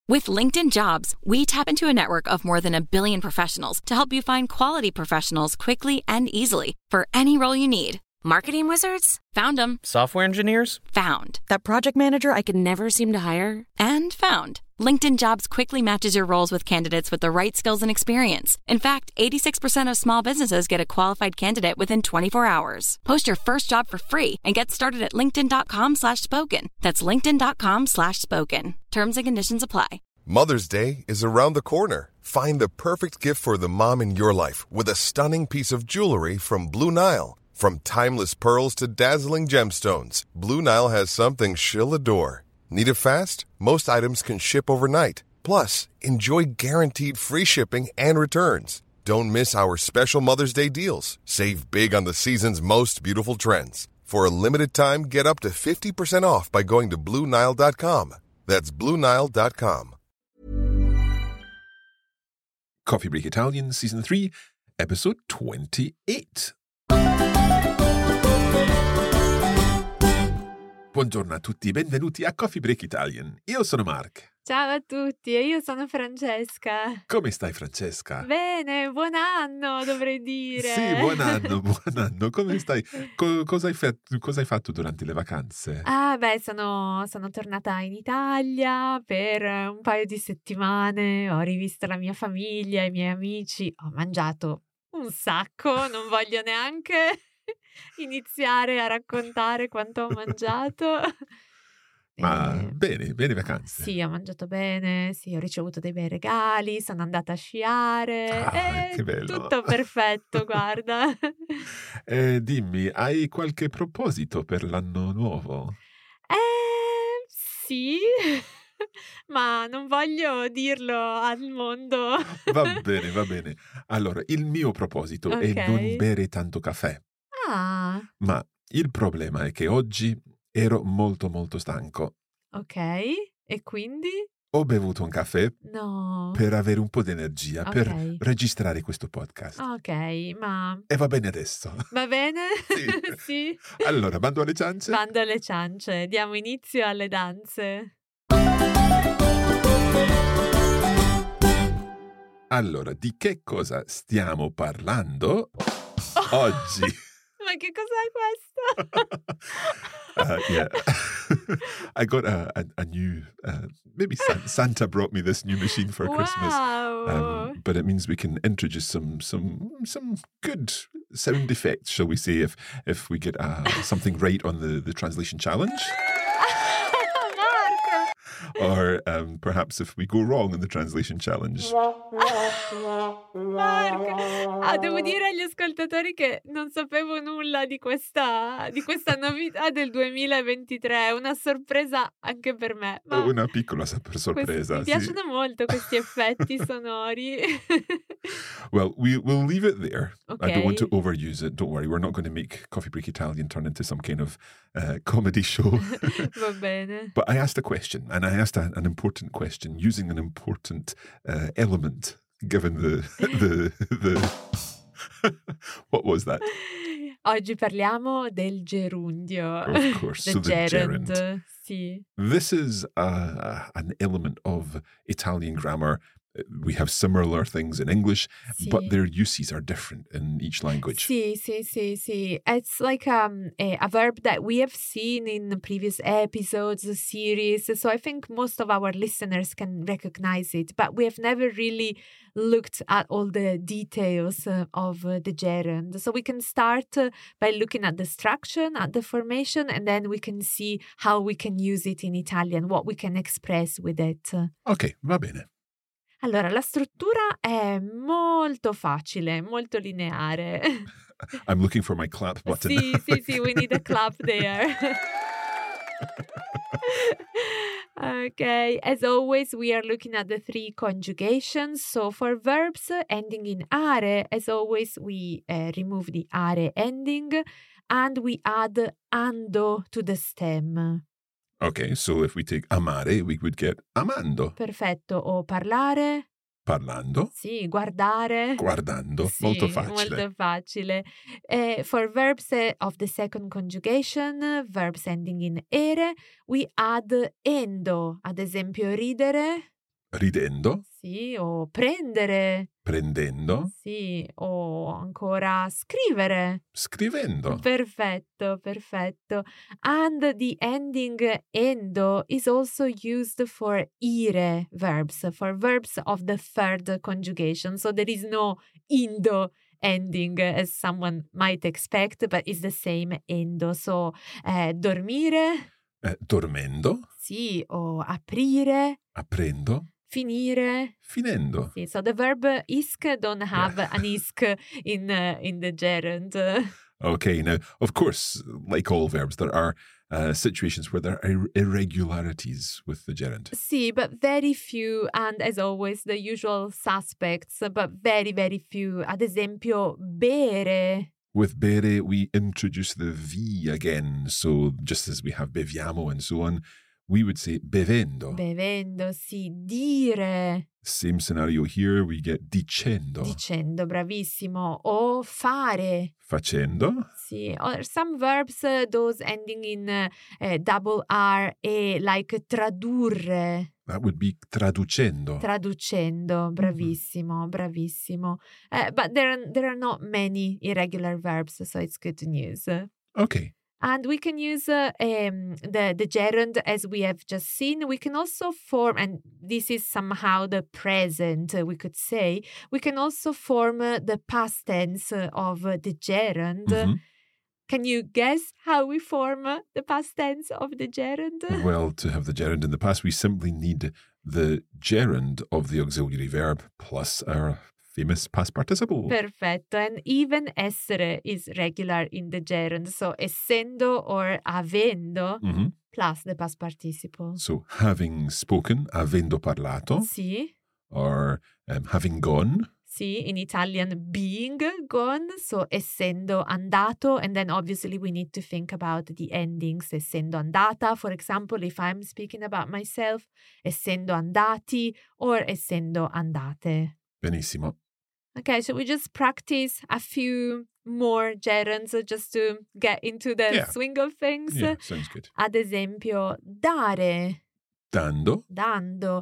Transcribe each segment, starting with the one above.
With LinkedIn Jobs, we tap into a network of more than 1 billion professionals to help you find quality professionals quickly and easily for any role you need. Marketing wizards? Found them. Software engineers? Found. That project manager I could never seem to hire? And found. LinkedIn Jobs quickly matches your roles with candidates with the right skills and experience. In fact, 86% of small businesses get a qualified candidate within 24 hours. Post your first job for free and get started at linkedin.com/spoken. That's linkedin.com/spoken. Terms and conditions apply. Mother's Day is around the corner. Find the perfect gift for the mom in your life with a stunning piece of jewelry from Blue Nile. From timeless pearls to dazzling gemstones, Blue Nile has something she'll adore. Need it fast? Most items can ship overnight. Plus, enjoy guaranteed free shipping and returns. Don't miss our special Mother's Day deals. Save big on the season's most beautiful trends. For a limited time, get up to 50% off by going to BlueNile.com. That's BlueNile.com. Coffee Break Italian, Season 3, Episode 28. Buongiorno a tutti, benvenuti a Coffee Break Italian. Io sono Mark. Ciao a tutti, e io sono Francesca. Come stai, Francesca? Bene, buon anno dovrei dire. Sì, buon anno. Come stai? Cosa hai fatto durante le vacanze? Sono tornata in Italia per un paio di settimane, ho rivisto la mia famiglia, i miei amici, ho mangiato un sacco, non voglio neanche iniziare a raccontare quanto ho mangiato. Ma bene vacanze. Sì, ho mangiato bene, sì, ho ricevuto dei bei regali, sono andata a sciare. Che bello. Tutto perfetto, guarda. Dimmi, hai qualche proposito per l'anno nuovo? Sì, ma non voglio dirlo al mondo. Va bene. Allora, il mio proposito è non bere tanto caffè. Ah, Ma il problema è che oggi ero molto stanco. ok. E quindi? Ho bevuto un caffè No. per avere un po' di energia, Ok. per registrare questo podcast. Ok, ma E va bene adesso. va bene? Sì. Sì. Allora, bando alle ciance? Bando alle ciance, diamo inizio alle danze. Allora, di che cosa stiamo parlando oggi? Ma che cos'è questo? Yeah. I got a new, maybe Santa brought me this new machine for Christmas. Wow. But it means we can introduce some good sound effects, shall we say, if we get something right on the translation challenge. Or perhaps if we go wrong in the translation challenge. Marco, devo dire agli ascoltatori che non sapevo nulla di questa novità del 2023, una sorpresa anche per me. Ma Una piccola sorpresa. mi piacciono molto questi effetti sonori. Well, we'll leave it there. Okay. I don't want to overuse it. Don't worry, we're not going to make Coffee Break Italian turn into some kind of comedy show. Va bene. But I asked a question, and I asked an important question using an important element, given the what was that? Oggi parliamo del gerundio. Of course, The so the gerund. gerund. Sì. This is an element of Italian grammar. We have similar things in English, Sì. but their uses are different in each language. Sì. It's like a verb that we have seen in previous episodes, series. So I think most of our listeners can recognize it, but we have never really looked at all the details of the gerund. So we can start by looking at the structure, at the formation, and then we can see how we can use it in Italian, what we can express with it. Ok, va bene. Allora, la struttura è molto facile, molto lineare. I'm looking for my clap button. Sì, we need a clap there. Okay, as always, we are looking at the 3 conjugations. So for verbs ending in are, as always, we remove the are ending and we add ando to the stem. Okay, so if we take amare, we would get amando. Perfetto. O parlare? Parlando. Sì, guardare. Guardando. Sì, Molto facile. molto facile. For verbs of the second conjugation, verbs ending in ere, we add endo. Ad esempio, ridere. ridendo, sì, o prendere, prendendo, sì, o ancora scrivere. scrivendo. Perfetto, perfetto. And the ending endo is also used for ire verbs, for verbs of the third conjugation. So there is no indo ending as someone might expect, but it's the same endo. So dormire, Dormendo, sì, o aprire, aprendo, finire. finendo. Sì, so the verb isk don't have an isk in the gerund. Okay, now, of course, like all verbs, there are situations where there are irregularities with the gerund. Sì, but very few, and as always, the usual suspects, but very, very few. Ad esempio, bere. With bere, we introduce the V again. So just as we have beviamo and so on, we would say bevendo. Bevendo, sì. Dire. Same scenario here, we get dicendo. Dicendo, bravissimo. O fare. Facendo. Sì, or some verbs, those ending in double R, e like tradurre. That would be traducendo. Traducendo, bravissimo, bravissimo. But there are not many irregular verbs, so it's good news. Okay. And we can use the gerund as we have just seen. We can also form, and this is somehow the present, we could say, we can also form the past tense of the gerund. Mm-hmm. Can you guess how we form the past tense of the gerund? Well, to have the gerund in the past, we simply need the gerund of the auxiliary verb plus our famous past participle. Perfetto. And even essere is regular in the gerund. So essendo or avendo plus the past participle. So having spoken, avendo parlato, Sì. or having gone. Sì, in Italian being gone, so essendo andato, and then obviously we need to think about the endings. Essendo andata, for example, if I'm speaking about myself, essendo andati or essendo andate. Benissimo. Okay, so we just practice a few more gerunds just to get into the swing of things. Yeah, sounds good. Ad esempio, dare. Dando. Dando.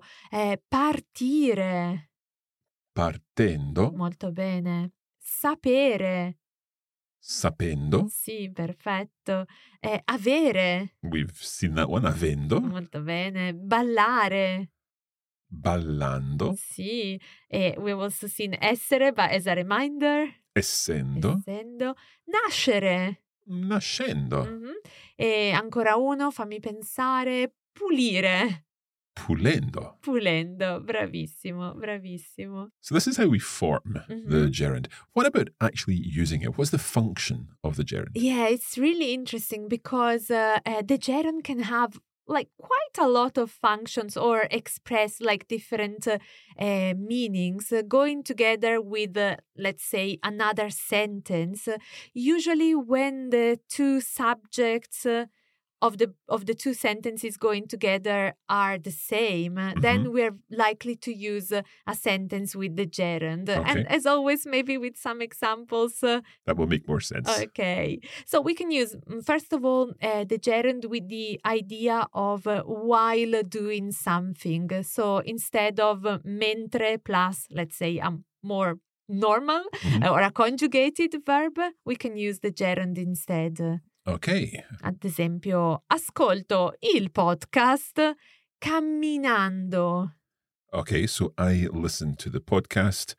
Partire. Partendo. Molto bene. Sapere. Sapendo. Sì, perfetto. Avere. We've seen that one. Avendo. Molto bene. Ballare. Ballando. Sì. We've also seen essere, but as a reminder. Essendo. Essendo. Nascere. Nascendo. Mm-hmm. E ancora uno, fammi pensare. Pulire. Pulendo. Pulendo. Bravissimo, bravissimo. So this is how we form the gerund. What about actually using it? What's the function of the gerund? Yeah, it's really interesting because the gerund can have like quite a lot of functions or express like different meanings going together with, let's say, another sentence. Usually when the two subjects of the two sentences going together are the same, then we're likely to use a sentence with the gerund. Okay. And as always, maybe with some examples. That will make more sense. Okay. So we can use, first of all, the gerund with the idea of while doing something. So instead of mentre plus, let's say, a more normal or a conjugated verb, we can use the gerund instead. Okay. Ad esempio, ascolto il podcast camminando. Okay, so I listen to the podcast,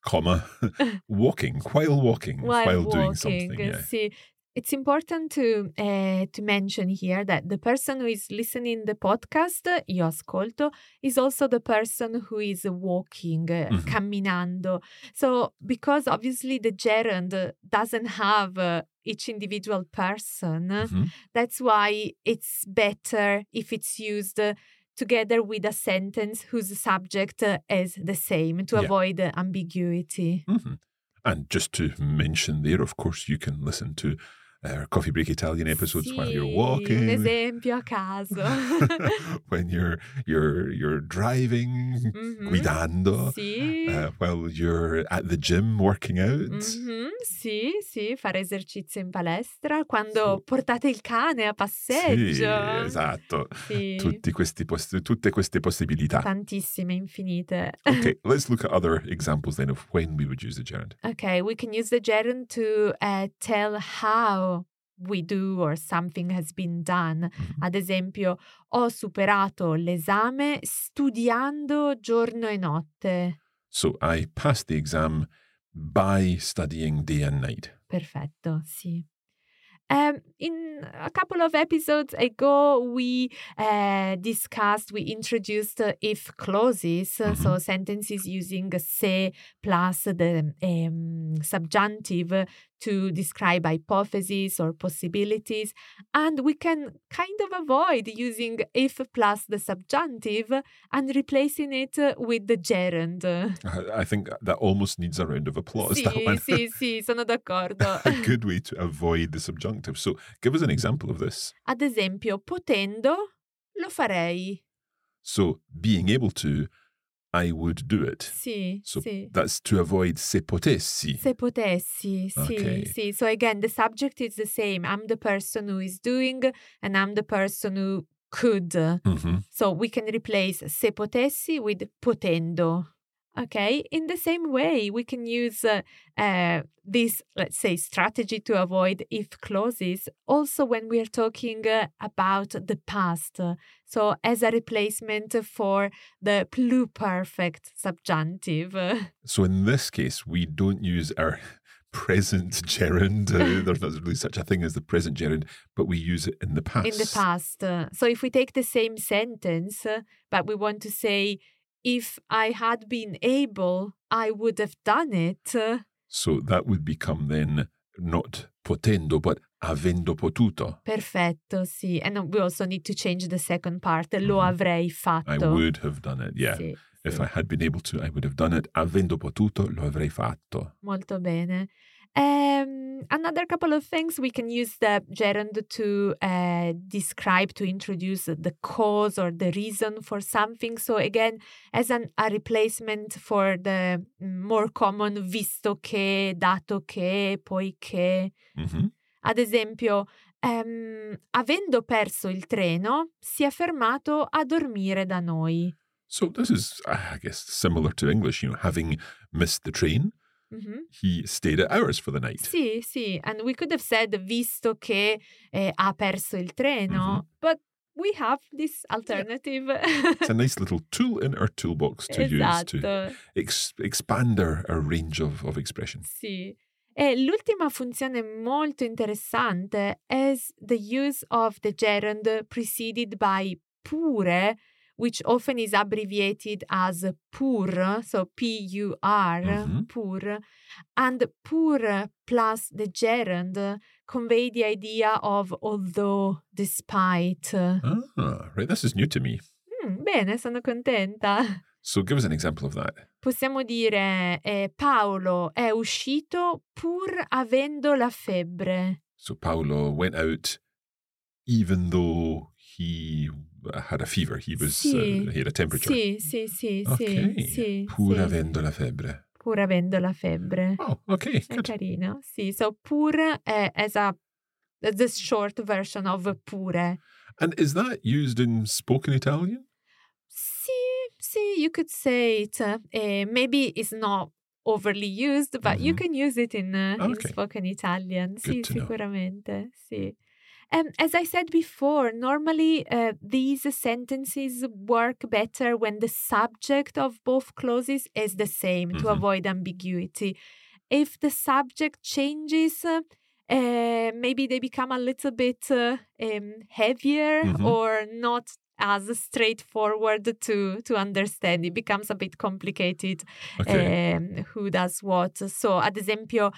walking, while doing something. Yeah. Sì. It's important to mention here that the person who is listening the podcast, io ascolto, is also the person who is walking, camminando. So because obviously the gerund doesn't have each individual person, that's why it's better if it's used together with a sentence whose subject is the same to avoid ambiguity. And just to mention there, of course, you can listen to Coffee Break Italian episodes while you're Sì, walking. un esempio a caso. When you're driving, Mhm. guidando. Sì. While you're at the gym working out. Mhm, sì, sì, fare esercizio in palestra, quando So- portate il cane a Sì, passeggio. esatto. Sì. Tutte queste possibilità. Tantissime, infinite. Okay, let's look at other examples then of when we would use the gerund. Okay, we can use the gerund to tell how we do or something has been done. Ad esempio, ho superato l'esame studiando giorno e notte. So I passed the exam by studying day and night. Perfetto, sì. In a couple of episodes ago, we introduced if clauses, so sentences using se plus the subjunctive to describe hypotheses or possibilities. And we can kind of avoid using if plus the subjunctive and replacing it with the gerund. I think that almost needs a round of applause. That one. Sì, sono d'accordo. A good way to avoid the subjunctive. So give us an example of this. Ad esempio, potendo, lo farei. So being able to, I would do it. Sì, So sì. that's to avoid se potessi. Se potessi, sì, Okay. sì. So again, the subject is the same. I'm the person who is doing and I'm the person who could. Mhm. So we can replace se potessi with potendo. Okay, in the same way, we can use this, let's say, strategy to avoid if clauses also when we are talking about the past. So as a replacement for the pluperfect subjunctive. So in this case, we don't use our present gerund. There's not really such a thing as the present gerund, but we use it in the past. In the past. So if we take the same sentence, but we want to say, if I had been able, I would have done it. So that would become then not potendo, but avendo potuto. Perfetto, sì. And we also need to change the second part. Lo avrei fatto. I would have done it, yeah. Sì, If sì. I had been able to, I would have done it. Avendo potuto, lo avrei fatto. Molto bene. Another couple of things, we can use the gerund to describe, to introduce the cause or the reason for something. So again, as a replacement for the more common visto che, dato che, poiché. Mhm. Ad esempio, avendo perso il treno, si è fermato a dormire da noi. So this is, I guess, similar to English, having missed the train, Mhm. he stayed at ours for the night. Sì, sì, and we could have said visto che ha perso il treno, but we have this alternative. It's a nice little tool in our toolbox to use to Esatto, expand our range of expressions. sì. E l'ultima funzione molto interessante is the use of the gerund preceded by pure, which often is abbreviated as pur, so P-U-R, pur. And pur plus the gerund convey the idea of although, despite. Ah, right. This is new to me. Bene, sono contenta. So give us an example of that. Possiamo dire Paolo è uscito pur avendo la febbre. So Paolo went out even though he had a fever. He was Sì. he had a temperature. Sì, Okay. sì. Pur sì. avendo la febbre. Pur avendo la febbre. Oh, okay. È Good. carino. Sì, so pur è the short version of pure. And is that used in spoken Italian? Sì, you could say it. Maybe it's not overly used, but you can use it in Okay. spoken Italian. Good Sì, to know. sicuramente. Sì. As I said before, normally these sentences work better when the subject of both clauses is the same to avoid ambiguity. If the subject changes, maybe they become a little bit heavier or not as straightforward to understand. It becomes a bit complicated who does what. So, ad esempio,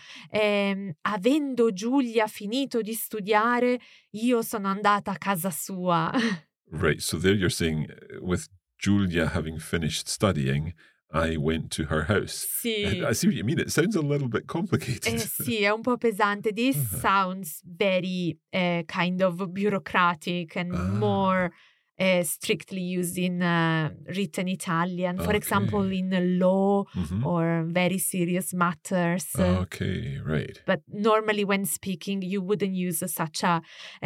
avendo Giulia finito di studiare, io sono andata a casa sua. Right. So there you're saying with Julia having finished studying, I went to her house. Sì. I see what you mean. It sounds a little bit complicated. Sì, è un po' pesante. This sounds very kind of bureaucratic and more strictly used in written Italian. For example, in law or very serious matters. Okay, right. But normally when speaking, you wouldn't use such a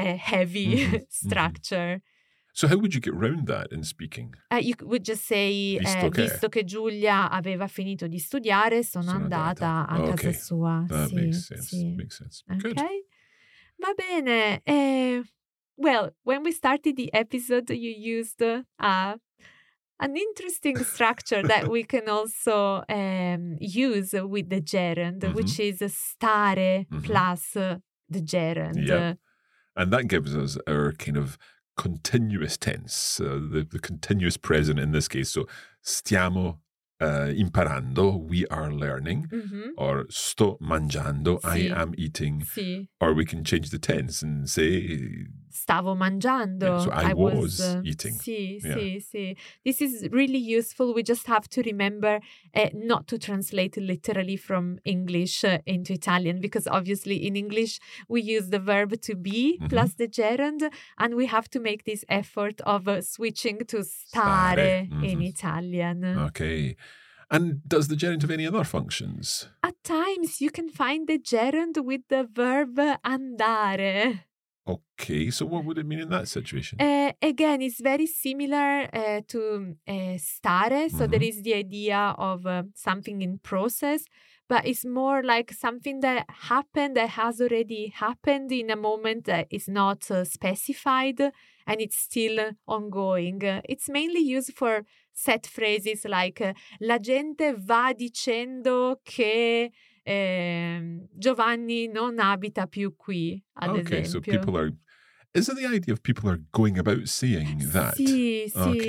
heavy structure. So how would you get round that in speaking? You would just say, visto che Giulia aveva finito di studiare, sono andata a casa sua. That sì, makes sense. sì. Makes sense. Okay. Good. Va bene. Well, when we started the episode, you used an interesting structure that we can also use with the gerund, which is stare plus the gerund. Yep. And that gives us our kind of continuous tense, the continuous present in this case. So, stiamo imparando, we are learning, or sto mangiando, I am eating, or we can change the tense and say stavo mangiando. Yeah, so I was eating. Sì. This is really useful. We just have to remember not to translate literally from English into Italian, because obviously in English we use the verb to be plus the gerund, and we have to make this effort of switching to stare in Italian. Okay. And does the gerund have any other functions? At times you can find the gerund with the verb andare. Okay, so what would it mean in that situation? Again, it's very similar to stare. So there is the idea of something in process, but it's more like something that happened, that has already happened in a moment that is not specified and it's still ongoing. It's mainly used for set phrases like la gente va dicendo che Giovanni non abita più qui, ad esempio. So people are... Is it the idea of people are going about saying that? Sì.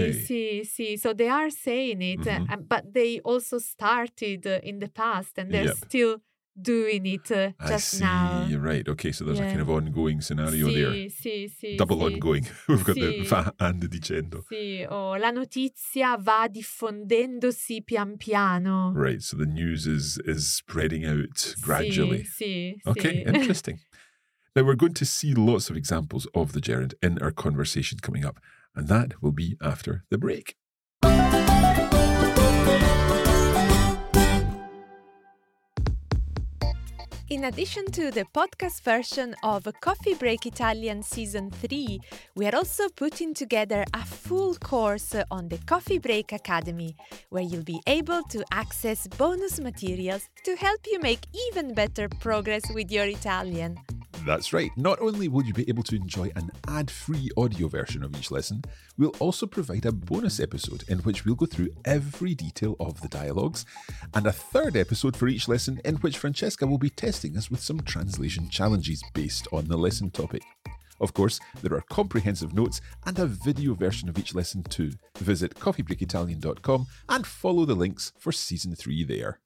So they are saying it, but they also started in the past and they're still doing it just now. Right. Okay, so there's a kind of ongoing scenario there. Sì. Double ongoing. We've got the va and dicendo. Sì, la notizia va diffondendosi pian piano. Right, so the news is spreading out gradually. Sì. Okay, interesting. Now, we're going to see lots of examples of the gerund in our conversation coming up, and that will be after the break. In addition to the podcast version of Coffee Break Italian Season 3, we are also putting together a full course on the Coffee Break Academy, where you'll be able to access bonus materials to help you make even better progress with your Italian. That's right. Not only will you be able to enjoy an ad-free audio version of each lesson, we'll also provide a bonus episode in which we'll go through every detail of the dialogues, and a third episode for each lesson in which Francesca will be testing us with some translation challenges based on the lesson topic. Of course, there are comprehensive notes and a video version of each lesson too. Visit coffeebreakitalian.com and follow the links for Season 3 there.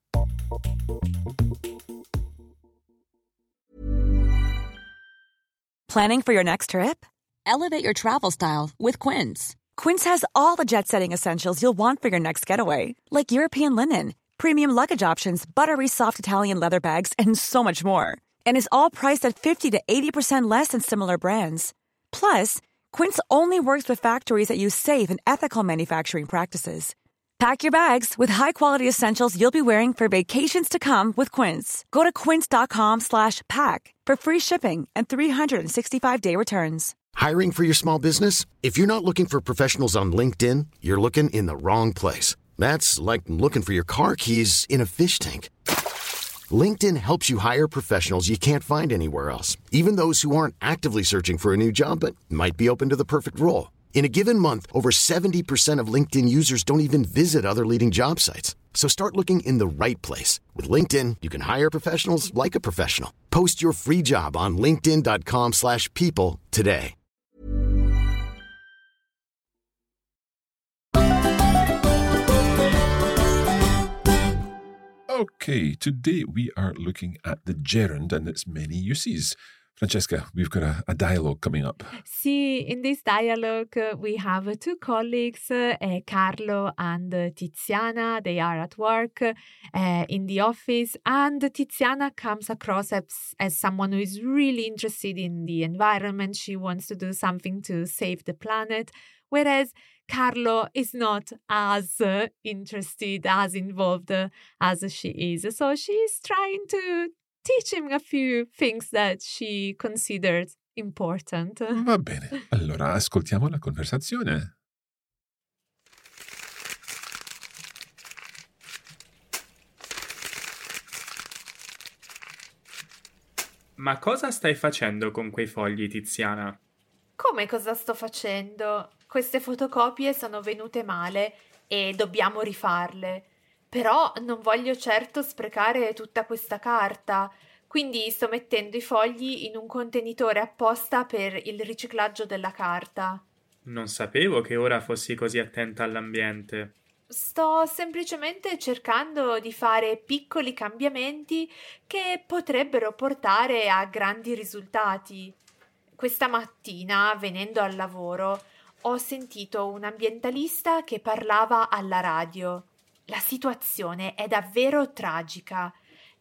Planning for your next trip? Elevate your travel style with Quince. Quince has all the jet-setting essentials you'll want for your next getaway, like European linen, premium luggage options, buttery soft Italian leather bags, and so much more. And is all priced at 50 to 80% less than similar brands. Plus, Quince only works with factories that use safe and ethical manufacturing practices. Pack your bags with high-quality essentials you'll be wearing for vacations to come with Quince. Go to quince.com/pack for free shipping and 365-day returns. Hiring for your small business? If you're not looking for professionals on LinkedIn, you're looking in the wrong place. That's like looking for your car keys in a fish tank. LinkedIn helps you hire professionals you can't find anywhere else, even those who aren't actively searching for a new job but might be open to the perfect role. In a given month, over 70% of LinkedIn users don't even visit other leading job sites. So start looking in the right place. With LinkedIn, you can hire professionals like a professional. Post your free job on linkedin.com/people today. Okay, today we are looking at the gerund and its many uses. Francesca, we've got a dialogue coming up. See, in this dialogue, we have two colleagues, Carlo and Tiziana. They are at work in the office, and Tiziana comes across as someone who is really interested in the environment. She wants to do something to save the planet, whereas Carlo is not as interested, as involved as she is. So she's trying to teach him a few things that she considers important. Va bene, allora ascoltiamo la conversazione. Ma cosa stai facendo con quei fogli, Tiziana? Come cosa sto facendo? Queste fotocopie sono venute male e dobbiamo rifarle. Però non voglio certo sprecare tutta questa carta, quindi sto mettendo i fogli in un contenitore apposta per il riciclaggio della carta. Non sapevo che ora fossi così attenta all'ambiente. Sto semplicemente cercando di fare piccoli cambiamenti che potrebbero portare a grandi risultati. Questa mattina, venendo al lavoro, ho sentito un ambientalista che parlava alla radio. La situazione è davvero tragica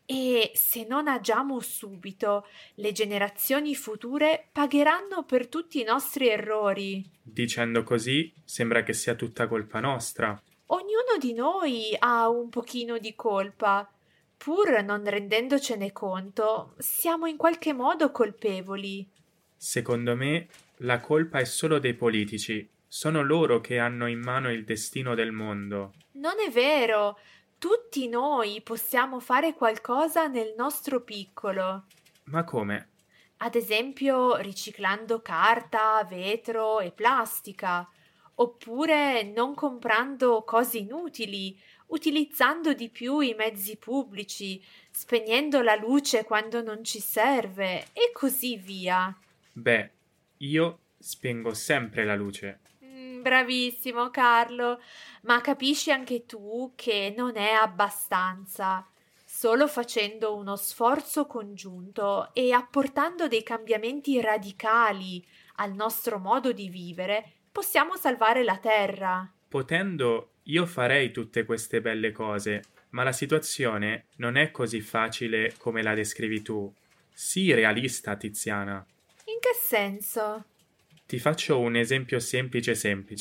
e se non agiamo subito, le generazioni future pagheranno per tutti i nostri errori. Dicendo così, sembra che sia tutta colpa nostra. Ognuno di noi ha un pochino di colpa. Pur non rendendocene conto, siamo in qualche modo colpevoli. Secondo me, la colpa è solo dei politici. Sono loro che hanno in mano il destino del mondo. Non è vero. Tutti noi possiamo fare qualcosa nel nostro piccolo. Ma come? Ad esempio riciclando carta, vetro e plastica, oppure non comprando cose inutili, utilizzando di più i mezzi pubblici, spegnendo la luce quando non ci serve e così via. Beh, io spengo sempre la luce. Bravissimo Carlo, ma capisci anche tu che non è abbastanza. Solo facendo uno sforzo congiunto e apportando dei cambiamenti radicali al nostro modo di vivere, possiamo salvare la Terra. Potendo, io farei tutte queste belle cose, ma la situazione non è così facile come la descrivi tu. Sii realista, Tiziana. In che senso? Ti faccio un esempio semplice.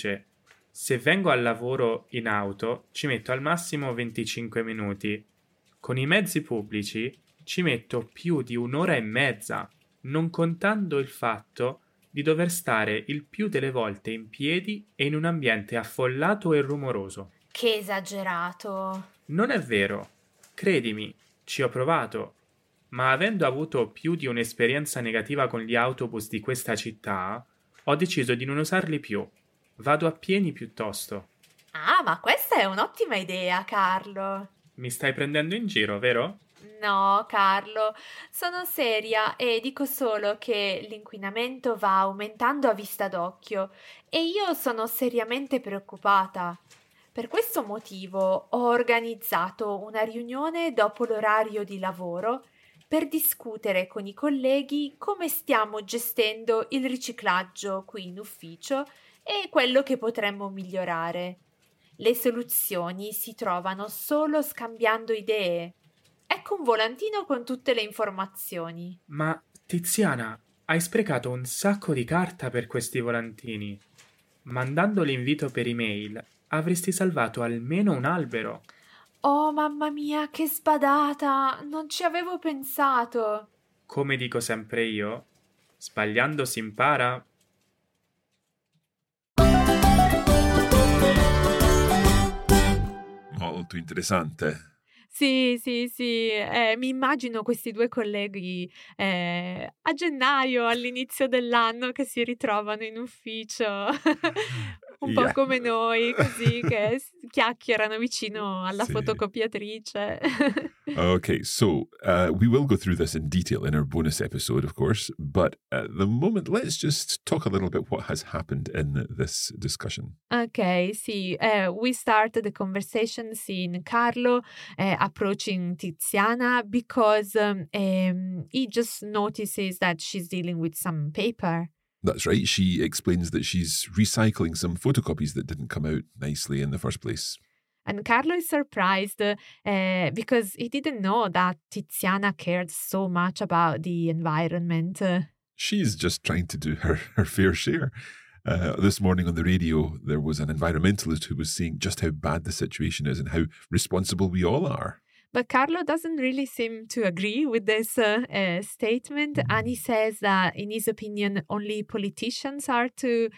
Se vengo al lavoro in auto, ci metto al massimo 25 minuti. Con i mezzi pubblici ci metto più di 1 ora e mezza, non contando il fatto di dover stare il più delle volte in piedi e in un ambiente affollato e rumoroso. Che esagerato! Non è vero. Credimi, ci ho provato. Ma avendo avuto più di un'esperienza negativa con gli autobus di questa città, ho deciso di non usarli più. Vado a piedi piuttosto. Ah, ma questa è un'ottima idea, Carlo. Mi stai prendendo in giro, vero? No, Carlo, sono seria e dico solo che l'inquinamento va aumentando a vista d'occhio e io sono seriamente preoccupata. Per questo motivo ho organizzato una riunione dopo l'orario di lavoro per discutere con i colleghi come stiamo gestendo il riciclaggio qui in ufficio e quello che potremmo migliorare. Le soluzioni si trovano solo scambiando idee. Ecco un volantino con tutte le informazioni. Ma, Tiziana, hai sprecato un sacco di carta per questi volantini. Mandando l'invito per email, avresti salvato almeno un albero. Oh, mamma mia, che sbadata! Non ci avevo pensato. Come dico sempre io, sbagliando si impara. Molto interessante. Sì, mi immagino questi due colleghi a gennaio, all'inizio dell'anno, che si ritrovano in ufficio. un po' Yeah. come noi, così che chiacchierano vicino alla Sì. fotocopiatrice. Okay, so we will go through this in detail in our bonus episode, of course, but at the moment, let's just talk a little bit what has happened in this discussion. Okay, sì, we start the conversation seeing Carlo approaching Tiziana because he just notices that she's dealing with some paper. That's right. She explains that she's recycling some photocopies that didn't come out nicely in the first place. And Carlo is surprised because he didn't know that Tiziana cared so much about the environment. She's just trying to do her fair share. This morning on the radio, there was an environmentalist who was saying just how bad the situation is and how responsible we all are. But Carlo doesn't really seem to agree with this statement, and he says that, in his opinion, only politicians are to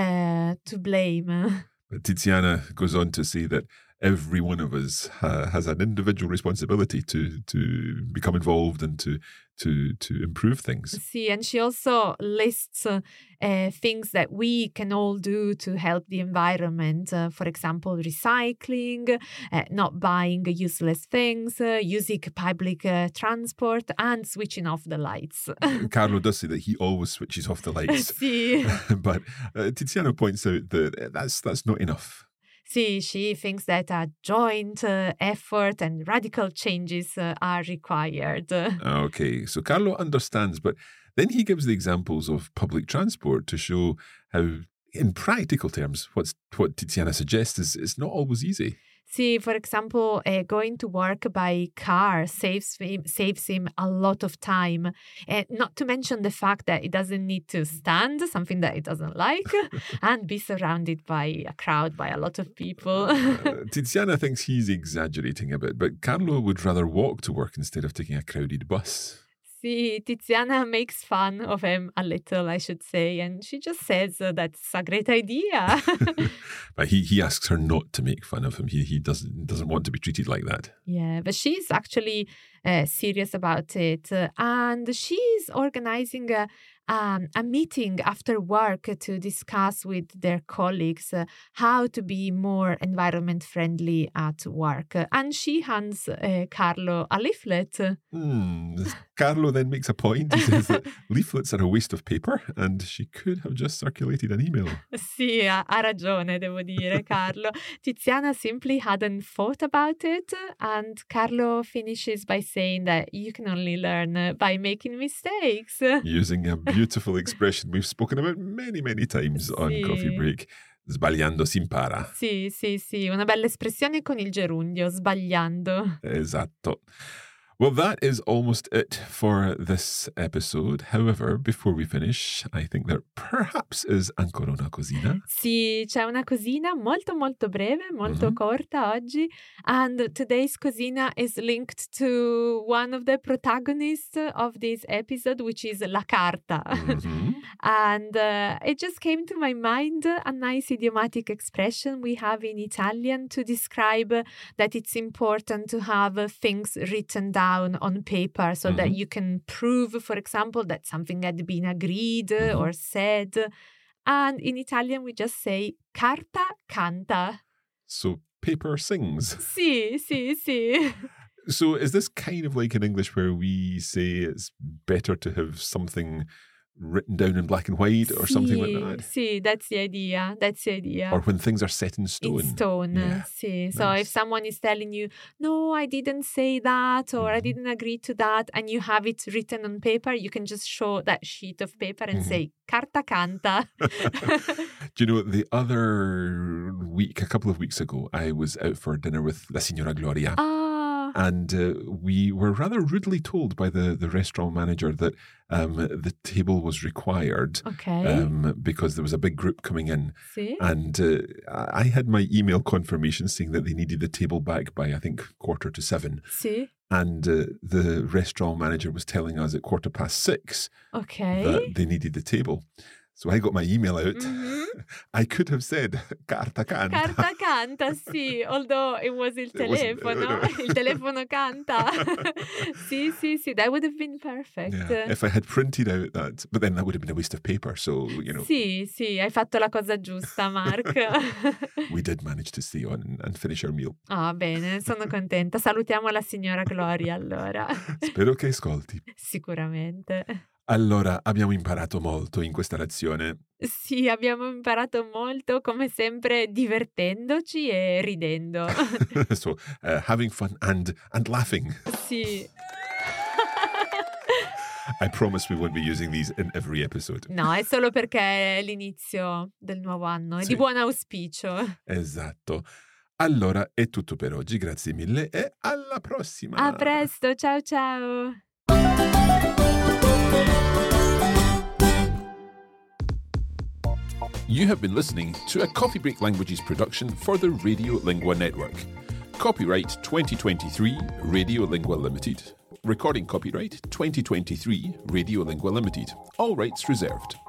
blame. But Tiziana goes on to say that every one of us has an individual responsibility to become involved and to improve things. See, and she also lists things that we can all do to help the environment. For example, recycling, not buying useless things, using public transport, and switching off the lights. Carlo does say that he always switches off the lights. See. But Tiziana points out that that's not enough. See, she thinks that a joint effort and radical changes are required. Okay, so Carlo understands, but then he gives the examples of public transport to show how, in practical terms, what Tiziana suggests is not always easy. See, for example, going to work by car saves him a lot of time. Not to mention the fact that he doesn't need to stand, something that he doesn't like, and be surrounded by a crowd, by a lot of people. Tiziana thinks he's exaggerating a bit, but Carlo would rather walk to work instead of taking a crowded bus. See, Tiziana makes fun of him a little, I should say, and she just says that's a great idea. But he asks her not to make fun of him. He doesn't want to be treated like that. Yeah, but she's actually serious about it, and she's organizing a meeting after work to discuss with their colleagues how to be more environment friendly at work. And she hands Carlo a leaflet. Carlo then makes a point. He says that leaflets are a waste of paper and she could have just circulated an email. Sì, ha ragione, devo dire, Carlo. Tiziana simply hadn't thought about it, and Carlo finishes by saying that you can only learn by making mistakes. Using a beautiful expression we've spoken about many, many times on Sì. Coffee Break. Sbagliando si impara. Sì, sì, sì, una bella espressione con il gerundio, sbagliando. Esatto. Well, that is almost it for this episode. However, before we finish, I think there perhaps is ancora una cosina. Sì, c'è una cosina molto molto breve, molto corta oggi, and today's cosina is linked to one of the protagonists of this episode, which is La Carta. And it just came to my mind, a nice idiomatic expression we have in Italian to describe that it's important to have things written down on paper so that you can prove, for example, that something had been agreed or said. And in Italian, we just say carta canta. So paper sings. Sì, sì, sì. So is this kind of like in English where we say it's better to have something written down in black and white or something like that? Sì, that's the idea. That's the idea. Or when things are set in stone. In stone, Yeah. sì. So Nice. if someone is telling you, no, I didn't say that, or I didn't agree to that, and you have it written on paper, you can just show that sheet of paper and say, carta canta. Do you know, the other week, a couple of weeks ago, I was out for dinner with La Signora Gloria. And we were rather rudely told by the restaurant manager that the table was required Okay. because there was a big group coming in. Sì. And I had my email confirmation saying that they needed the table back by, I think, 7:15. Sì. And the restaurant manager was telling us at 6:15 Okay. that they needed the table. So I got my email out. I could have said carta canta. Carta canta, sì, although it was il telefono. Il telefono canta. Sì, that would have been perfect. Yeah, if I had printed out that, but then that would have been a waste of paper, so, you know. Sì, hai fatto la cosa giusta, Mark. We did manage to stay on and finish our meal. Ah, bene, sono contenta. Salutiamo la signora Gloria, allora. Spero che ascolti. Sicuramente. Allora, abbiamo imparato molto in questa lezione. Sì, abbiamo imparato molto, come sempre, divertendoci e ridendo. So, having fun and laughing. Sì. I promise we won't be using these in every episode. No, è solo perché è l'inizio del nuovo anno, è Sì. di buon auspicio. Esatto. Allora, è tutto per oggi, grazie mille e alla prossima! A presto, ciao ciao! You have been listening to a Coffee Break Languages production for the Radiolingua Network. Copyright 2023 Radiolingua Limited. Recording copyright 2023 Radiolingua Limited. All rights reserved.